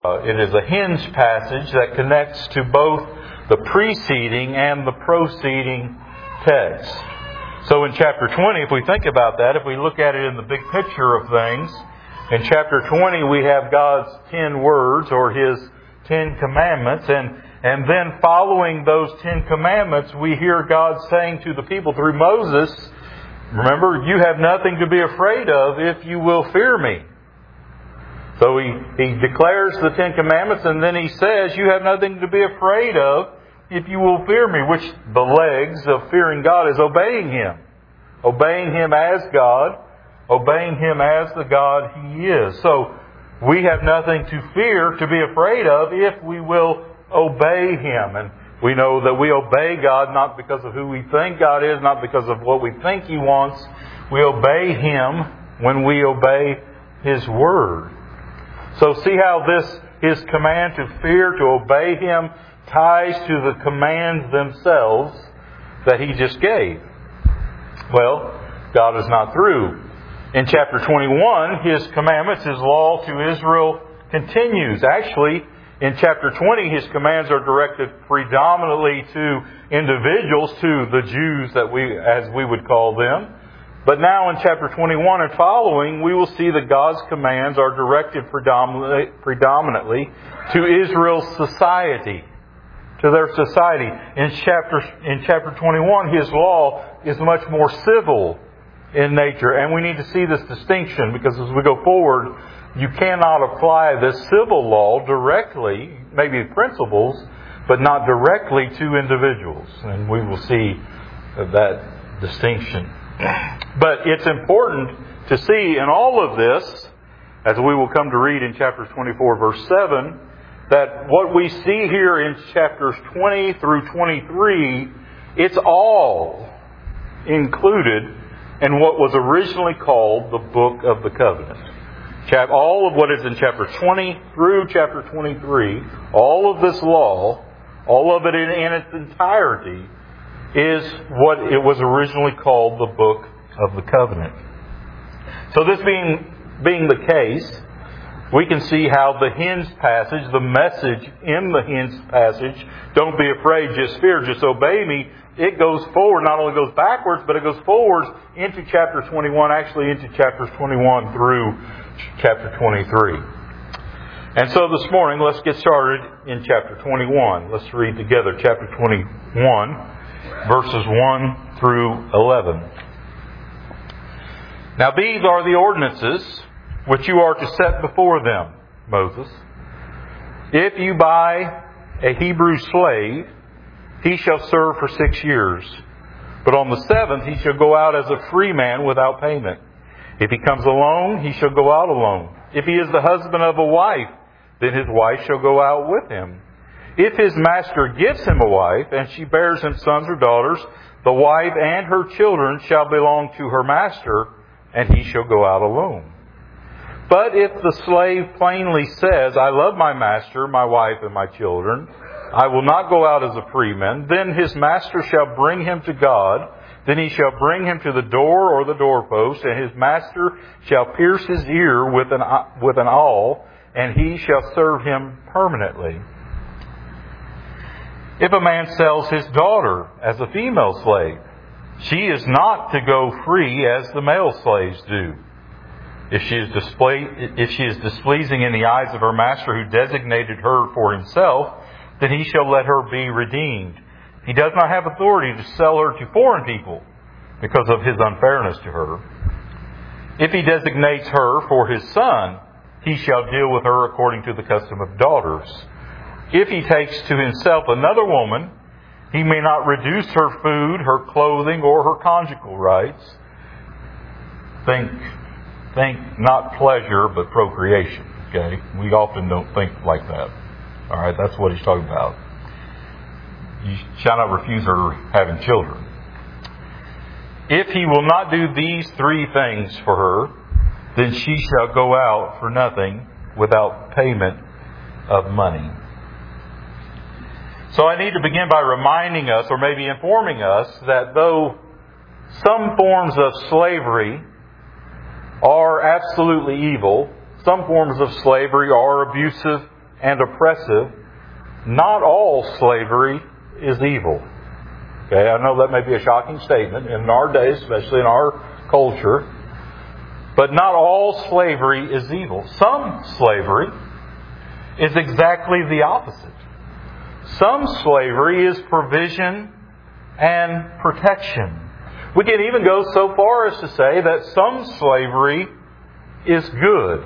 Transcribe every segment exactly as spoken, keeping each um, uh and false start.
Uh, it is a hinge passage that connects to both the preceding and the proceeding text. So in chapter twenty, if we think about that, if we look at it in the big picture of things, in chapter twenty we have God's ten words or His ten commandments, and, and then following those ten commandments we hear God saying to the people through Moses, remember, you have nothing to be afraid of if you will fear me. So he, he declares the Ten Commandments, and then he says, you have nothing to be afraid of if you will fear me, which the legs of fearing God is obeying Him. Obeying Him as God, obeying Him as the God He is. So we have nothing to fear, to be afraid of, if we will obey Him. And we know that we obey God not because of who we think God is, not because of what we think He wants. We obey Him when we obey His Word. So see how this, His command to fear, to obey Him, ties to the commands themselves that He just gave. Well, God is not through. In chapter twenty-one, His commandments, His law to Israel continues. Actually, in chapter twenty, His commands are directed predominantly to individuals, to the Jews that we, as we would call them. But now in chapter twenty-one and following, we will see that God's commands are directed predominantly, predominantly to Israel's society, to their society. In chapter, in chapter twenty-one, His law is much more civil in nature. And we need to see this distinction, because as we go forward, you cannot apply this civil law directly, maybe principles, but not directly to individuals. And we will see that distinction. But it's important to see in all of this, as we will come to read in chapter twenty-four, verse seven, that what we see here in chapters twenty through twenty-three, it's all included in what was originally called the Book of the Covenant. All of what is in chapter twenty through chapter twenty-three, all of this law, all of it in, in its entirety, is what it was originally called the Book of the Covenant. So this being, being the case, we can see how the hinged passage, the message in the hinged passage, don't be afraid, just fear, just obey me, it goes forward, not only goes backwards, but it goes forwards into chapter twenty-one, actually into chapters twenty-one through chapter twenty-three. And so this morning, let's get started in chapter twenty-one. Let's read together chapter twenty-one. Verses one through eleven. Now these are the ordinances which you are to set before them, Moses. If you buy a Hebrew slave, he shall serve for six years. But on the seventh he shall go out as a free man without payment. If he comes alone, he shall go out alone. If he is the husband of a wife, then his wife shall go out with him. If his master gives him a wife, and she bears him sons or daughters, the wife and her children shall belong to her master, and he shall go out alone. But if the slave plainly says, I love my master, my wife, and my children, I will not go out as a freeman, then his master shall bring him to God. Then he shall bring him to the door or the doorpost, and his master shall pierce his ear with an, with an awl, and he shall serve him permanently. If a man sells his daughter as a female slave, she is not to go free as the male slaves do. If she is display, if she is displeasing in the eyes of her master who designated her for himself, then he shall let her be redeemed. He does not have authority to sell her to foreign people because of his unfairness to her. If he designates her for his son, he shall deal with her according to the custom of daughters. If he takes to himself another woman, he may not reduce her food, her clothing, or her conjugal rights. Think, think not pleasure, but procreation. Okay? We often don't think like that. All right, that's what he's talking about. You shall not refuse her having children. If he will not do these three things for her, then she shall go out for nothing without payment of money. So I need to begin by reminding us, or maybe informing us, that though some forms of slavery are absolutely evil, some forms of slavery are abusive and oppressive, not all slavery is evil. Okay, I know that may be a shocking statement in our day, especially in our culture. But not all slavery is evil. Some slavery is exactly the opposite. Some slavery is provision and protection. We can even go so far as to say that some slavery is good.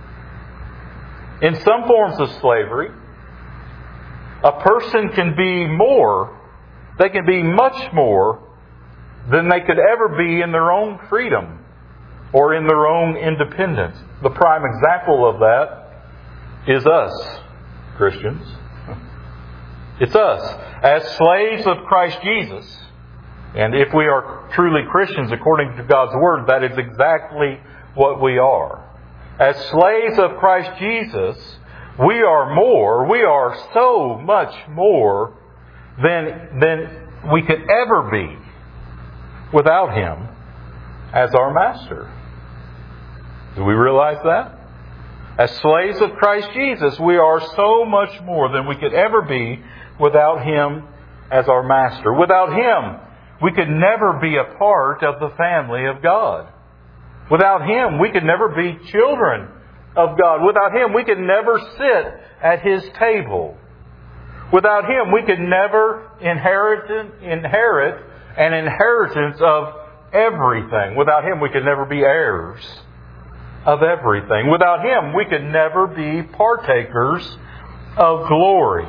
In some forms of slavery, a person can be more, they can be much more than they could ever be in their own freedom or in their own independence. The prime example of that is us, Christians. It's us. As slaves of Christ Jesus, and if we are truly Christians according to God's Word, that is exactly what we are. As slaves of Christ Jesus, we are more, we are so much more than, than we could ever be without Him as our Master. Do we realize that? As slaves of Christ Jesus, we are so much more than we could ever be without Him as our Master. Without Him, we could never be a part of the family of God. Without Him, we could never be children of God. Without Him, we could never sit at His table. Without Him, we could never inherit, inherit an inheritance of everything. Without Him, we could never be heirs of everything. Without Him, we could never be partakers of glory.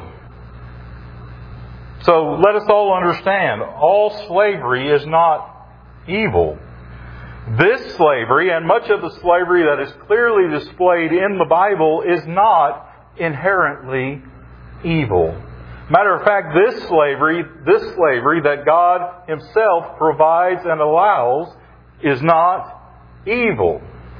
So let us all understand, all slavery is not evil. This slavery, and much of the slavery that is clearly displayed in the Bible, is not inherently evil. Matter of fact, this slavery, this slavery that God Himself provides and allows is not evil.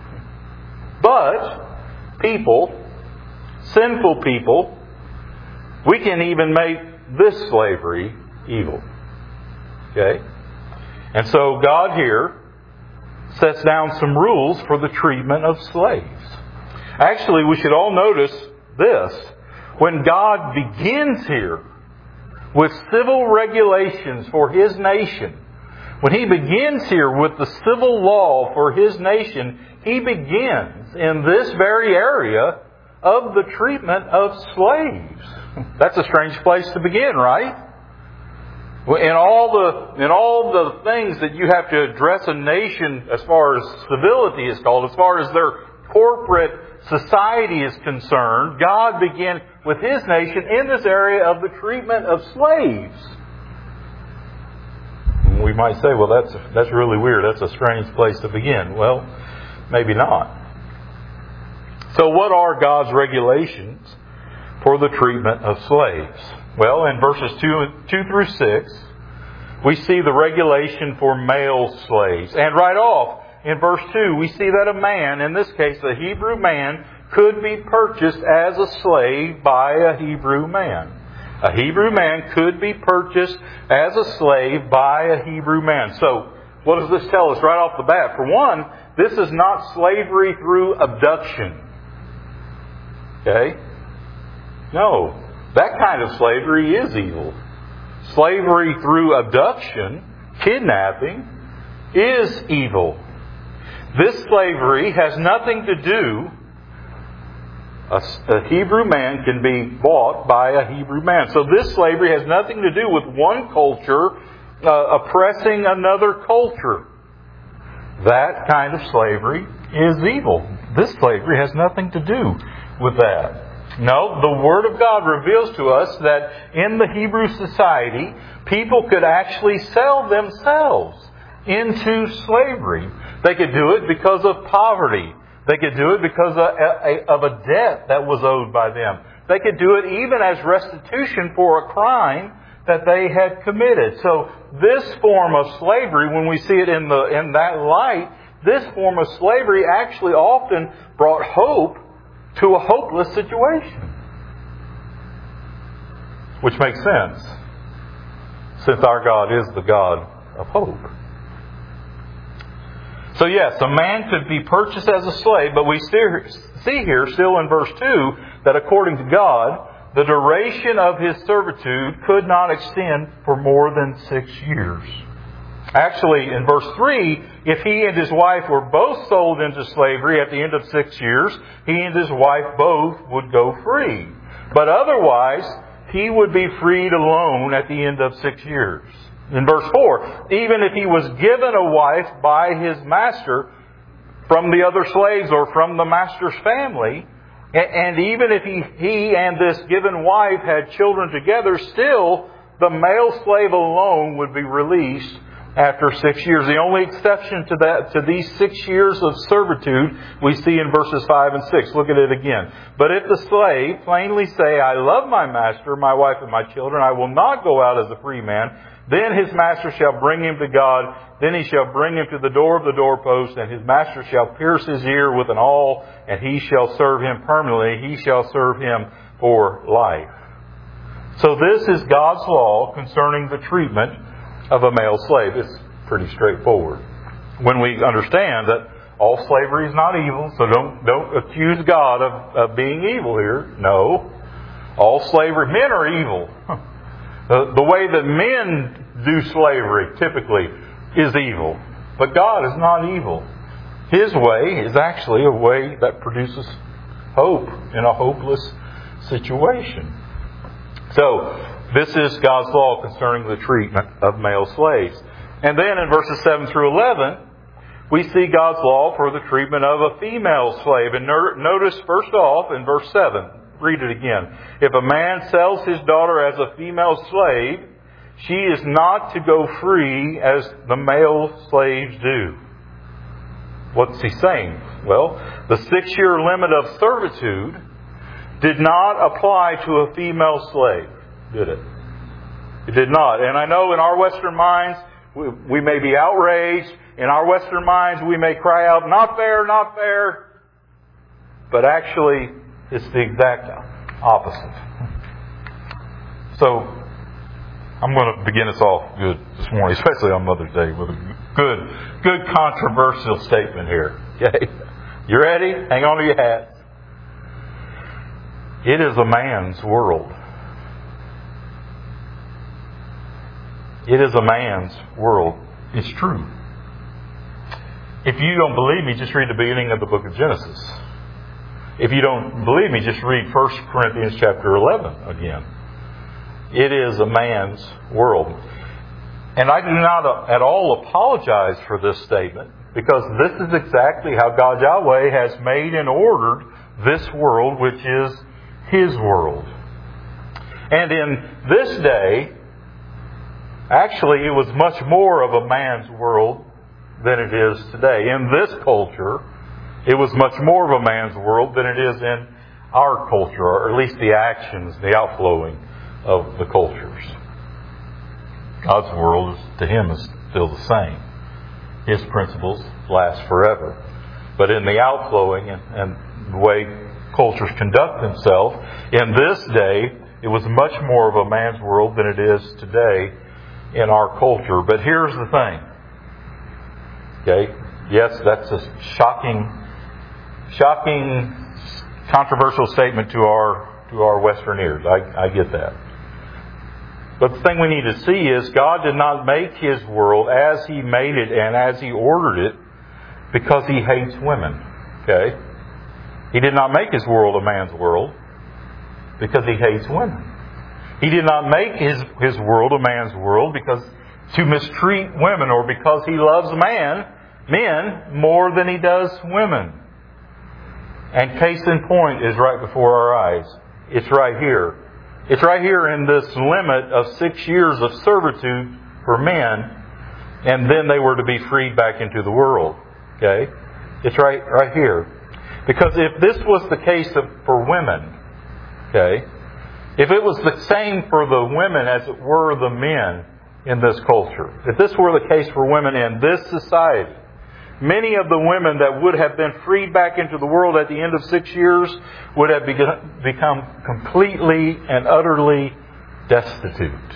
But people, sinful people, we can even make this slavery evil. Okay? And so God here sets down some rules for the treatment of slaves. Actually, we should all notice this. When God begins here with civil regulations for His nation, when He begins here with the civil law for His nation, He begins in this very area of the treatment of slaves. That's a strange place to begin, right? In all the in all the things that you have to address a nation as far as civility is called, as far as their corporate society is concerned, God began with His nation in this area of the treatment of slaves. We might say, well, that's that's really weird. That's a strange place to begin. Well, maybe not. So what are God's regulations for the treatment of slaves? Well, in verses two, two through six, we see the regulation for male slaves. And right off, in verse two, we see that a man, in this case a Hebrew man, could be purchased as a slave by a Hebrew man. A Hebrew man could be purchased as a slave by a Hebrew man. So, what does this tell us right off the bat? For one, this is not slavery through abduction. Okay? No. That kind of slavery is evil. Slavery through abduction, kidnapping, is evil. This slavery has nothing to do, a, a Hebrew man can be bought by a Hebrew man. So this slavery has nothing to do with one culture uh, oppressing another culture. That kind of slavery is evil. This slavery has nothing to do with that. No, the Word of God reveals to us that in the Hebrew society, people could actually sell themselves into slavery. They could do it because of poverty. They could do it because of a, of a debt that was owed by them. They could do it even as restitution for a crime that they had committed. So this form of slavery, when we see it in the in that light, this form of slavery actually often brought hope to a hopeless situation. Which makes sense, since our God is the God of hope. So yes, a man could be purchased as a slave, but we see here still in verse two that according to God, the duration of his servitude could not extend for more than six years. Actually, in verse three, if he and his wife were both sold into slavery at the end of six years, he and his wife both would go free. But otherwise, he would be freed alone at the end of six years. In verse four, even if he was given a wife by his master from the other slaves or from the master's family, and even if he, he and this given wife had children together, still the male slave alone would be released after six years. The only exception to that, to these six years of servitude, we see in verses five and six. Look at it again. But if the slave plainly say, I love my master, my wife, and my children, I will not go out as a free man, then his master shall bring him to God. Then he shall bring him to the door of the doorpost, and his master shall pierce his ear with an awl, and he shall serve him permanently. He shall serve him for life. So this is God's law concerning the treatment of a male slave. It's pretty straightforward. When we understand that all slavery is not evil, so don't don't accuse God of, of being evil here. No. All slavery, men are evil. The, the way that men do slavery typically is evil. But God is not evil. His way is actually a way that produces hope in a hopeless situation. So, this is God's law concerning the treatment of male slaves. And then in verses seven through eleven, we see God's law for the treatment of a female slave. And notice first off in verse seven, read it again. If a man sells his daughter as a female slave, she is not to go free as the male slaves do. What's he saying? Well, the six-year limit of servitude did not apply to a female slave, did it? It did not. And I know in our Western minds, we, we may be outraged. In our Western minds, we may cry out, not fair, not fair. But actually, it's the exact opposite. So, I'm going to begin us off good this morning, especially on Mother's Day, with a good, good controversial statement here. Okay? You ready? Hang on to your hats. It is a man's world. It is a man's world. It's true. If you don't believe me, just read the beginning of the book of Genesis. If you don't believe me, just read First Corinthians chapter eleven again. It is a man's world. And I do not at all apologize for this statement, because this is exactly how God Yahweh has made and ordered this world, which is His world. And in this day, actually it was much more of a man's world than it is today. In this culture, it was much more of a man's world than it is in our culture, or at least the actions, the outflowing of the cultures. God's world, to Him, is still the same. His principles last forever. But in the outflowing and, and the way cultures conduct themselves, in this day, it was much more of a man's world than it is today in our culture. But here's the thing. Okay? Yes, that's a shocking, shocking, controversial statement to our to our Western ears. I, I get that. But the thing we need to see is God did not make His world as He made it and as He ordered it because He hates women. Okay? He did not make His world a man's world because He hates women. He did not make His, his world a man's world because to mistreat women, or because He loves man, men more than He does women. And case in point is right before our eyes. It's right here. It's right here in this limit of six years of servitude for men, and then they were to be freed back into the world. Okay? It's right, right here. Because if this was the case of, for women, okay, if it was the same for the women as it were the men in this culture, if this were the case for women in this society, many of the women that would have been freed back into the world at the end of six years would have begun, become completely and utterly destitute.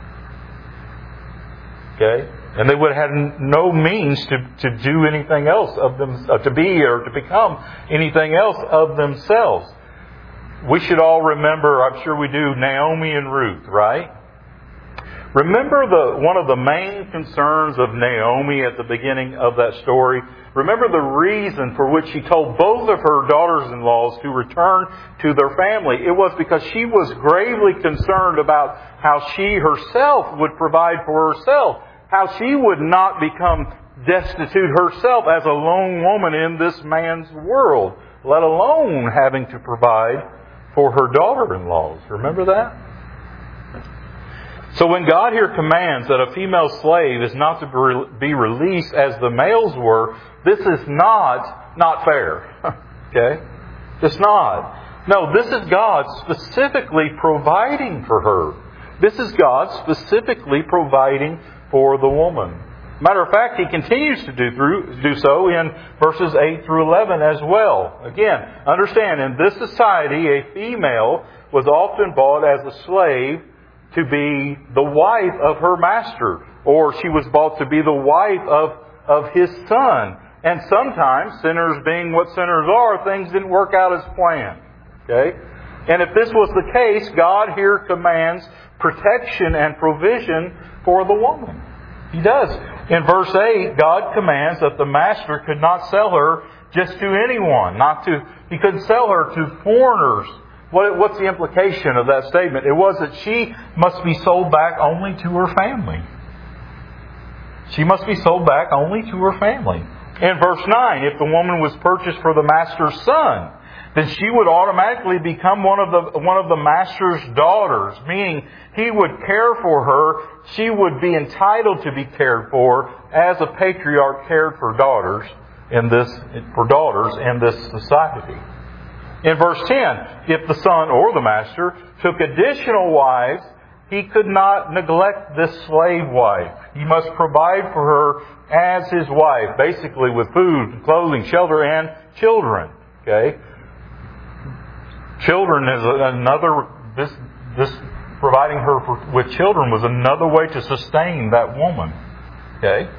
Okay? And they would have no means to, to do anything else of them, uh, to be or to become anything else of themselves. we should all remember, I'm sure we do, Naomi and Ruth, right? Remember the one of the main concerns of Naomi at the beginning of that story? Remember the reason for which she told both of her daughters-in-laws to return to their family. It was because she was gravely concerned about how she herself would provide for herself, how she would not become destitute herself as a lone woman in this man's world, let alone having to provide for her daughter-in-laws. Remember that? So when God here commands that a female slave is not to be released as the males were, this is not not fair. Okay? It's not. No, this is God specifically providing for her. This is God specifically providing for the woman. Matter of fact, He continues to do through do so in verses eight through eleven as well. Again, understand, in this society, a female was often bought as a slave to be the wife of her master, or she was bought to be the wife of, of his son. And sometimes, sinners being what sinners are, things didn't work out as planned. Okay? And if this was the case, God here commands protection and provision for the woman. He does. In verse eight, God commands that the master could not sell her just to anyone. Not to, he couldn't sell her to foreigners. What, what's the implication of that statement? It was that she must be sold back only to her family. She must be sold back only to her family. In verse nine, if the woman was purchased for the master's son, then she would automatically become one of the one of the master's daughters, meaning he would care for her. She would be entitled to be cared for as a patriarch cared for daughters in this for daughters in this society. In verse ten, if the son or the master took additional wives, he could not neglect this slave wife. He must provide for her as his wife, basically with food, clothing, shelter, and children. Okay? Children is another, this, this providing her for, with children was another way to sustain that woman. Okay?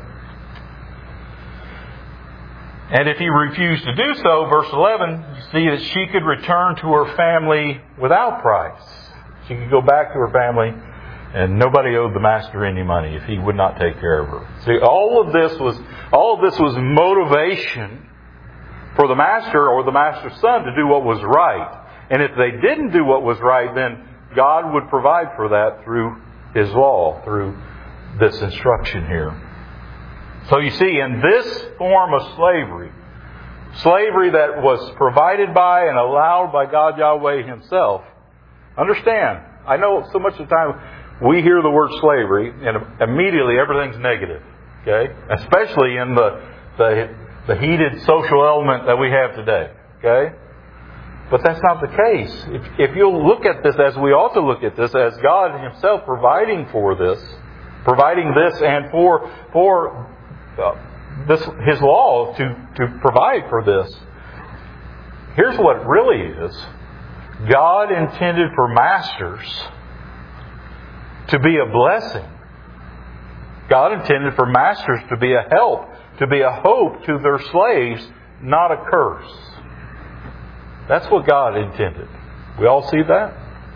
And if he refused to do so, verse eleven, you see that she could return to her family without price. She could go back to her family, and nobody owed the master any money if he would not take care of her. See, all of this was all of this was motivation for the master or the master's son to do what was right. And if they didn't do what was right, then God would provide for that through His law, through this instruction here. So you see, in this form of slavery, slavery that was provided by and allowed by God Yahweh Himself, understand, I know so much of the time we hear the word slavery and immediately everything's negative. Okay? Especially in the, the, the heated social element that we have today. Okay? But that's not the case. If, if you'll look at this as we ought to look at this, as God Himself providing for this, providing this and for, for Uh, this His law to, to provide for this. Here's what it really is. God intended for masters to be a blessing. God intended for masters to be a help, to be a hope to their slaves, not a curse. That's what God intended. We all see that?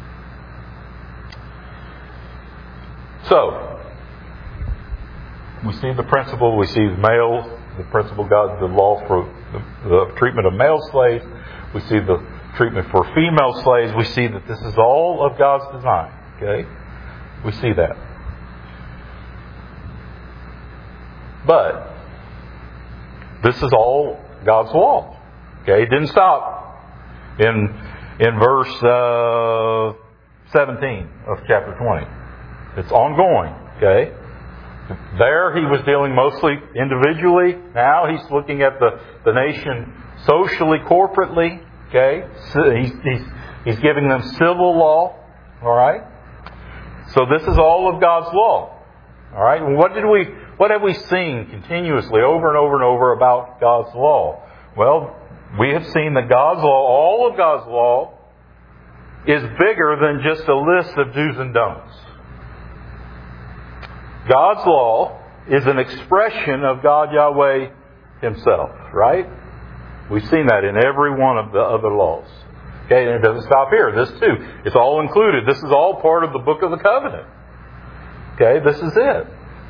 So, we see the principle, we see the male, the principle God, the law for the, the treatment of male slaves. We see the treatment for female slaves. We see that this is all of God's design. Okay? We see that. But this is all God's law. Okay? It didn't stop in in verse uh, seventeen of chapter twenty. It's ongoing. Okay? There he was dealing mostly individually. Now he's looking at the, the nation socially, corporately. Okay? He's, he's, he's giving them civil law. Alright? So this is all of God's law. Alright? And what did we what have we seen continuously over and over and over about God's law? Well, we have seen that God's law, all of God's law, is bigger than just a list of do's and don'ts. God's law is an expression of God Yahweh Himself, right? We've seen that in every one of the other laws. Okay, and it doesn't stop here. This too. It's all included. This is all part of the book of the covenant. Okay, this is it.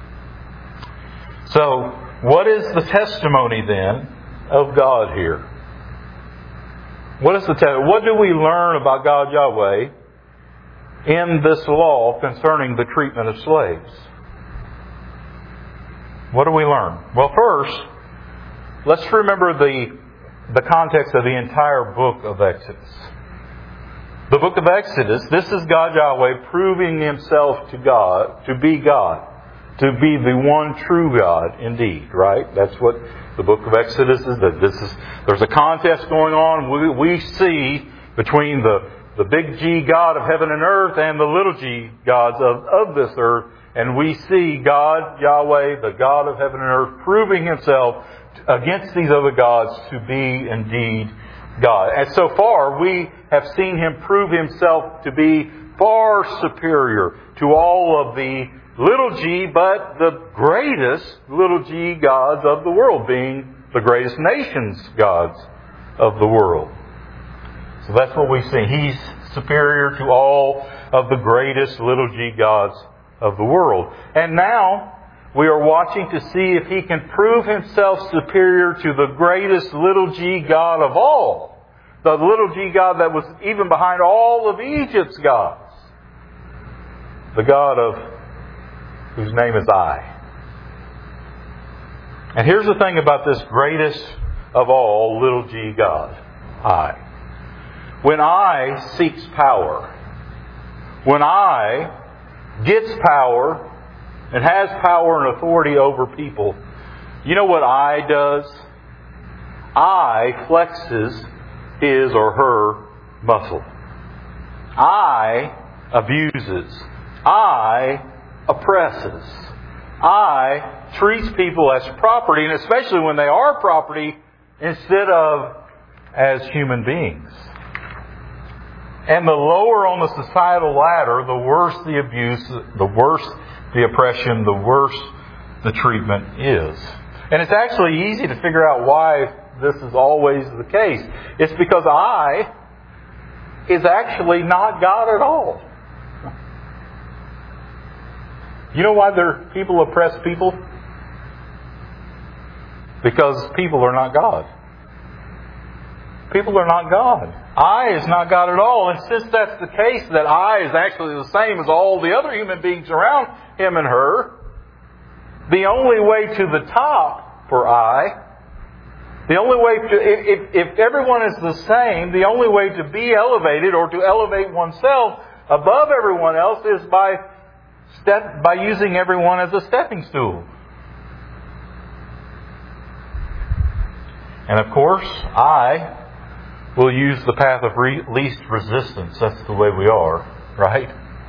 So, what is the testimony then of God here? What is the te- What do we learn about God Yahweh in this law concerning the treatment of slaves? What do we learn? Well, first, let's remember the, the context of the entire book of Exodus. The book of Exodus, this is God Yahweh proving Himself to God, to be God, to be the one true God indeed, right? That's what the book of Exodus is. That this is there's a contest going on. We, we see between the, the big G God of heaven and earth and the little g gods of, of this earth. And we see God, Yahweh, the God of heaven and earth, proving Himself against these other gods to be indeed God. And so far, we have seen Him prove Himself to be far superior to all of the little g, but the greatest little g gods of the world, being the greatest nations gods of the world. So that's what we see. He's superior to all of the greatest little g gods of the world. And now we are watching to see if He can prove Himself superior to the greatest little g god of all. The little g god that was even behind all of Egypt's gods. The God of whose name is I. And here's the thing about this greatest of all little g God, I. When I seeks power, when I gets power and has power and authority over people, you know what I does? I flexes his or her muscle. I abuses. I oppresses. I treats people as property, and especially when they are property, instead of as human beings. And the lower on the societal ladder, the worse the abuse, the worse the oppression, the worse the treatment is. And it's actually easy to figure out why this is always the case. It's because I is actually not God at all. You know why there people oppress people? Because people are not God. People are not God. I is not God at all. And since that's the case, that I is actually the same as all the other human beings around him and her, the only way to the top for I, the only way to, if, if everyone is the same, the only way to be elevated or to elevate oneself above everyone else is by Step, by using everyone as a stepping stool. And of course, I will use the path of re- least resistance. That's the way we are, right?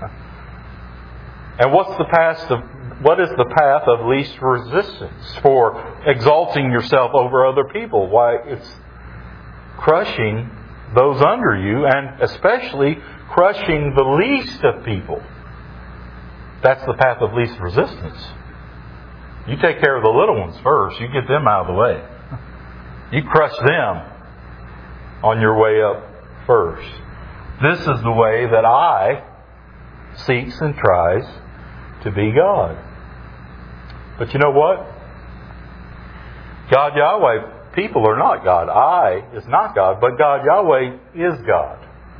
And what's the path of what is the path of least resistance for exalting yourself over other people? Why, it's crushing those under you, and especially crushing the least of people. That's the path of least resistance. You take care of the little ones first. You get them out of the way. You crush them on your way up first. This is the way that I seeks and tries to be God. But you know what? God Yahweh, people are not God. I is not God, but God Yahweh is God.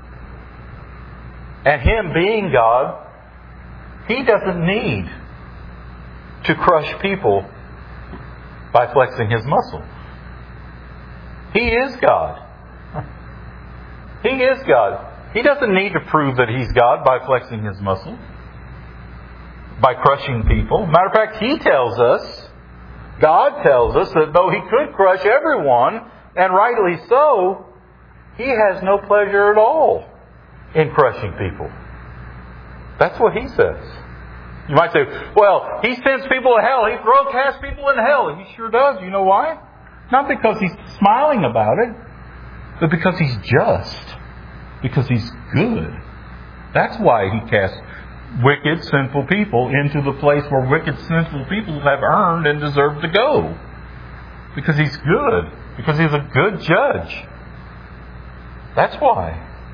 And Him being God, He doesn't need to crush people by flexing His muscle. He is God. He is God. He doesn't need to prove that He's God by flexing His muscle, by crushing people. Matter of fact, He tells us, God tells us, that though He could crush everyone, and rightly so, He has no pleasure at all in crushing people. That's what He says. You might say, well, He sends people to hell. He throws casts people in hell. He sure does. You know why? Not because He's smiling about it, but because He's just. Because He's good. That's why He casts wicked, sinful people into the place where wicked, sinful people have earned and deserve to go. Because He's good. Because He's a good judge. That's why.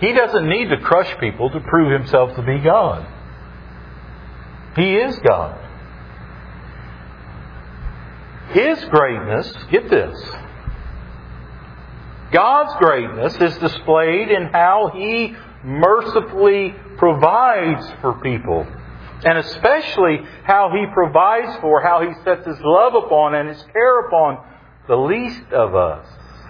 He doesn't need to crush people to prove Himself to be God. He is God. His greatness, get this, God's greatness is displayed in how He mercifully provides for people. And especially how He provides for, how He sets His love upon and His care upon the least of us.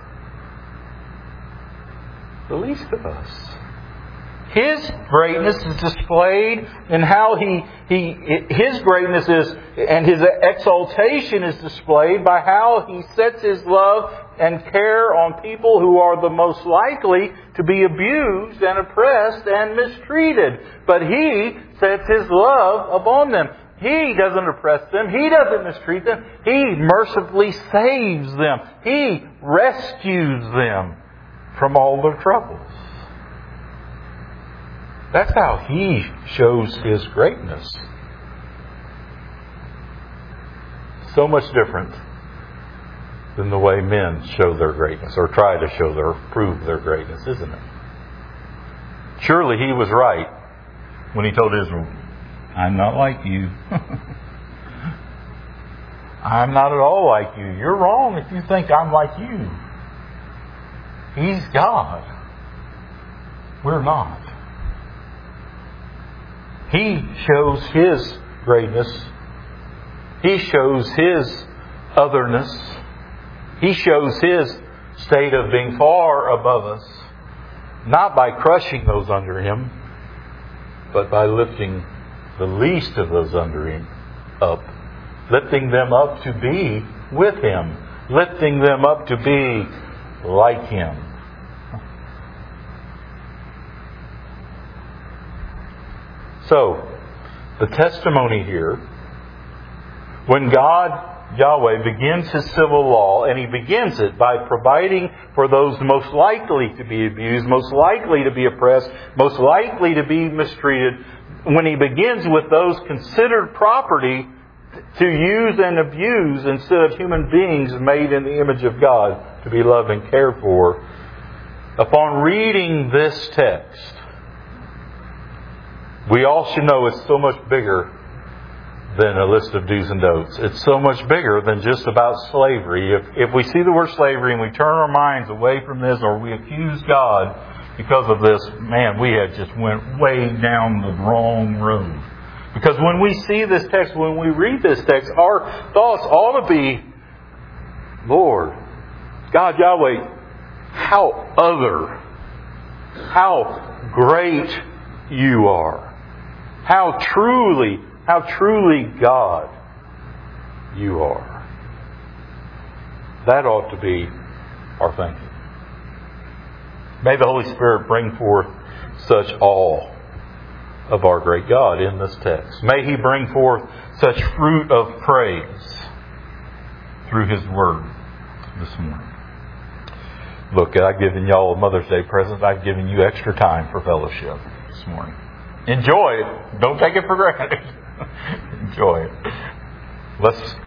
The least of us. His greatness is displayed in how He, He, His greatness is, and His exaltation is displayed by how He sets His love and care on people who are the most likely to be abused and oppressed and mistreated. But He sets His love upon them. He doesn't oppress them. He doesn't mistreat them. He mercifully saves them. He rescues them from all their troubles. That's how He shows His greatness. So much different than the way men show their greatness, or try to show their, prove their greatness, isn't it? Surely He was right when He told Israel, I'm not like you. I'm not at all like you. You're wrong if you think I'm like you. He's God. We're not. He shows His greatness. He shows His otherness. He shows His state of being far above us, not by crushing those under Him, but by lifting the least of those under Him up. Lifting them up to be with Him. Lifting them up to be like Him. So, the testimony here, when God, Yahweh, begins His civil law, and He begins it by providing for those most likely to be abused, most likely to be oppressed, most likely to be mistreated, when He begins with those considered property to use and abuse instead of human beings made in the image of God to be loved and cared for, upon reading this text, we all should know it's so much bigger than a list of do's and don'ts. It's so much bigger than just about slavery. If, if we see the word slavery and we turn our minds away from this, or we accuse God because of this, man, we have just went way down the wrong road. Because when we see this text, when we read this text, our thoughts ought to be, Lord, God, Yahweh, how other, how great You are. How truly, how truly God You are. That ought to be our thinking. May the Holy Spirit bring forth such awe of our great God in this text. May He bring forth such fruit of praise through His Word this morning. Look, I've given y'all a Mother's Day present. I've given you extra time for fellowship this morning. Enjoy it. Don't take it for granted. Enjoy it. Let's